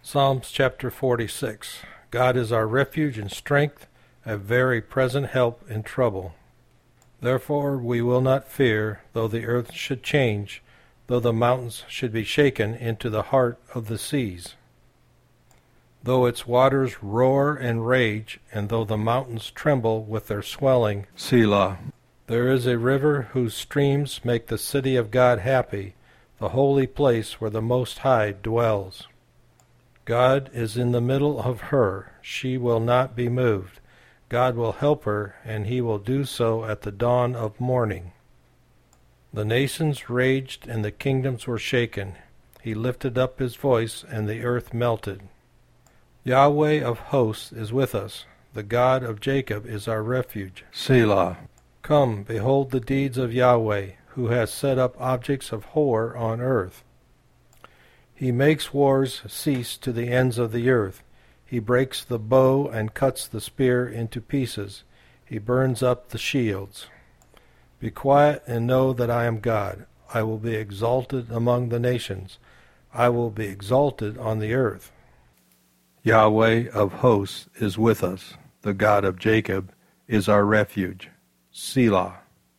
Psalms chapter 46. God is our refuge and strength, a very present help in trouble. Therefore we will not fear, though the earth should change, though the mountains should be shaken into the heart of the seas. Though its waters roar and rage, and though the mountains tremble with their swelling, Selah. There is a river whose streams make the city of God happy, the holy place where the Most High dwells. God is in the middle of her, she will not be moved. God will help her, and he will do so at the dawn of morning. The nations raged, and the kingdoms were shaken. He lifted up his voice, and the earth melted. Yahweh of hosts is with us. The God of Jacob is our refuge. Selah. Come, behold the deeds of Yahweh, who has set up objects of horror on earth. He makes wars cease to the ends of the earth. He breaks the bow and cuts the spear into pieces. He burns up the shields. Be quiet and know that I am God. I will be exalted among the nations. I will be exalted on the earth. Yahweh of hosts is with us. The God of Jacob is our refuge. Selah.